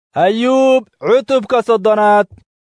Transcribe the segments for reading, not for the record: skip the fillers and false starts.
ayuub cutubka soddonaad.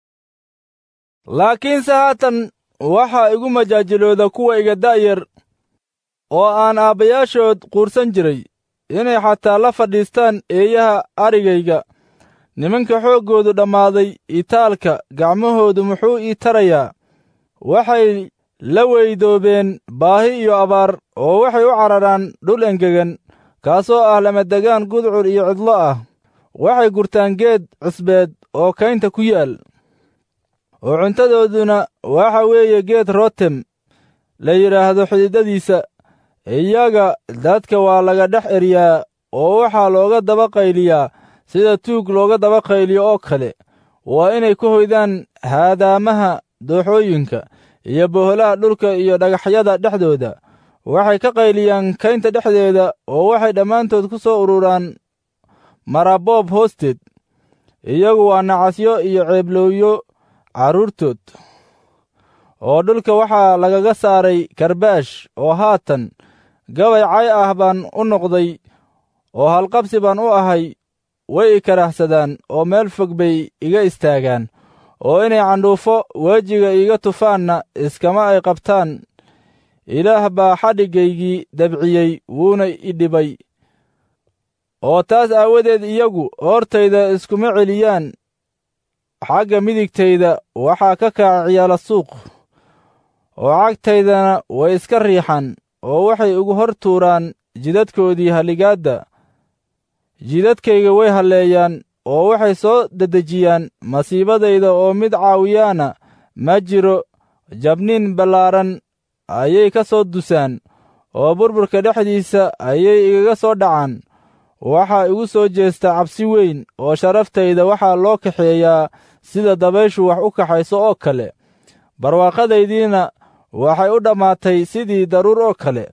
laakiinse haatan waxaa igu majaajilooda kuwa iga da'yar oo aan aabbayaashood quursan jiray inay xataa la fadhiistaan eeyaha arigayga. nimanka xooggoodu dhammaaday itaalka gacmahoodu muxuu ii tarayaa? waxay la weydoobeen baahi iyo abaar oo waxay u cararaan dhul engegan kaasoo ah lamadegaan gudcur iyo cidlo ah. waxay gurtaan geed cusbeed oo kaynta ku yaal, oo cuntadooduna waxa weeye geed rootem la yidhaahdo xididadiisa. iyaga dadka waa laga dhex eryaa oo waxaa looga daba qayliyaa sida tuug looga daba qayliyo oo kale. waa inay ku hoydaan haadaamaha dooxooyinka iyo boholaha dhulka iyo dhagaxyada dhexdooda. waxay ka qayliyaan kaynta dhexdeeda oo waxay dhammaantood ku soo ururaan maraboob hoosteed. iyagu waa nacasyo iyo ceeblooyo carruurtood. oo dhulka waxaa lagaga saaray karbaash, oo haatan gabay cay ah baan u noqday oo halqabsi baan u ahay. way i karahsadaan oo meel fog bay iga istaagaan, oo inay candhuufo wejiga iiga tufaanna iskama ay qabtaan. ilaah baa xadhigaygii dabciyey wuuna i dhibay, oo taas aawadeed iyagu hortayda iskuma celiyaan. xagga midigtayda waxaa ka kaca ciyaala suuq, oo cagtaydana way iska riixaan, oo waxay igu hor tuuraan jidadkoodii halligaadda. jidadkayga way halleeyaan, oo waxay soo dedejiyaan masiibadayda, oo mid caawiyaana ma jiro. jabniin ballaaran ayay ka soo dusaan, oo burburka dhexdiisa ayay igaga soo dhacaan. waxaa igu soo jeesta cabsi weyn, oo sharaftayda waxaa loo kaxeeyaa sida dabayshu wax u kaxayso oo kale. barwaaqadaydiina waxay u dhammaatay sidii daruur oo kale.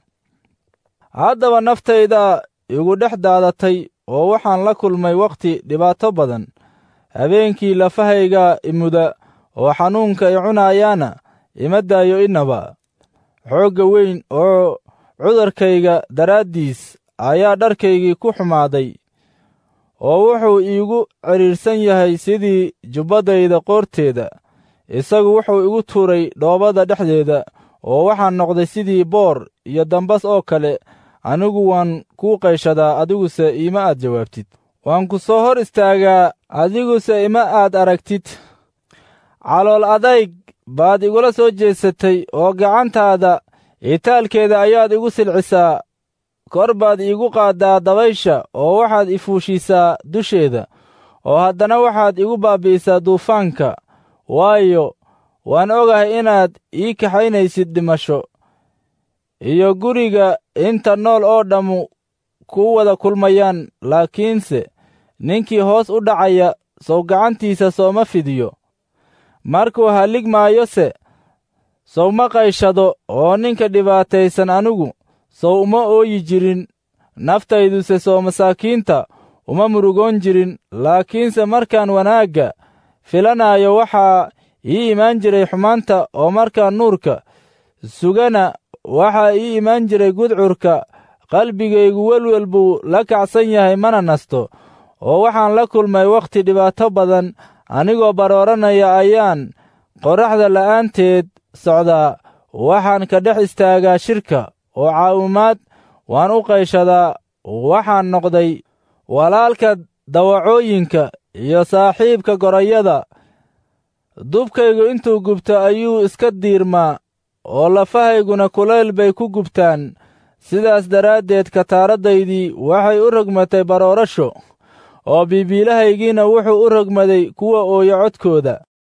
haddaba naftayda igu dhex daadatay, oo waxaan la kulmay wakhti dhibaato badan. habeenkii lafahayga imuda, oo xanuunka i cunayaana ima daayo innaba. xoogga weyn oo cudurkayga daraaddiis ayaa dharkaygii ku xumaaday, oo wuxuu iigu cidhiidhsan yahay sidii jubbadayda qoorteeda. isagu wuxuu igu tuuray dhoobada dhexdeeda, oo waxaan noqday sidii boor iyo dambas oo kale. anigu waan kuu qayshadaa, adiguse ima aad jawaabtid. waan ku soo hor istaagaa, adiguse ima aad aragtid. calool adayg baad igula soo jeesatay, oo gacantaada itaalkeeda ayaad igu silcisaa. kor baad iigu qaaddaa dabaysha, oo waxaad i fuushiisaa dusheeda. oo haddana waxaad igu baabbi'isaa duufaanka. waayo waan ogahay inaad ii kaxaynaysid dhimasho, iyo guriga inta nool oo dhammu ku wada kulmayaan. laakiinse ninkii hoos u dhacaya sow gacantiisa sooma fidiyo. markuu hallig maayose sow ma qayshado, oo ninka dhibaataysan anigu sow uma ooyi jirin. naftayduse sow masaakiinta uma murugoon jirin. laakiinse markaan wanaagga filanaayo waxaa ii imaan jiray xumaanta, oo markaan nuurka sugana waxaa ii imaan jiray gudcurka. qalbigaygu welwel buu la kacsan yahay mana nasto, oo waxaan la kulmay wakhti dhibaato badan. anigoo barooranaya ayaan qorraxda la'aanteed socdaa. waxaan ka dhex istaagaa shirka, oo caawimaad waan u qayshadaa. waxaan noqday walaalka dawacooyinka iyo saaxiibka gorayada. dubkaygu intuu gubto ayuu iska diirmaa, oo lafahayguna kulayl bay ku gubtaan. sidaas daraaddeed kataaradaydii waxay u rogmatay baroorasho, oo biibiilahaygiina wuxuu u rogmaday kuwa ooya codkooda.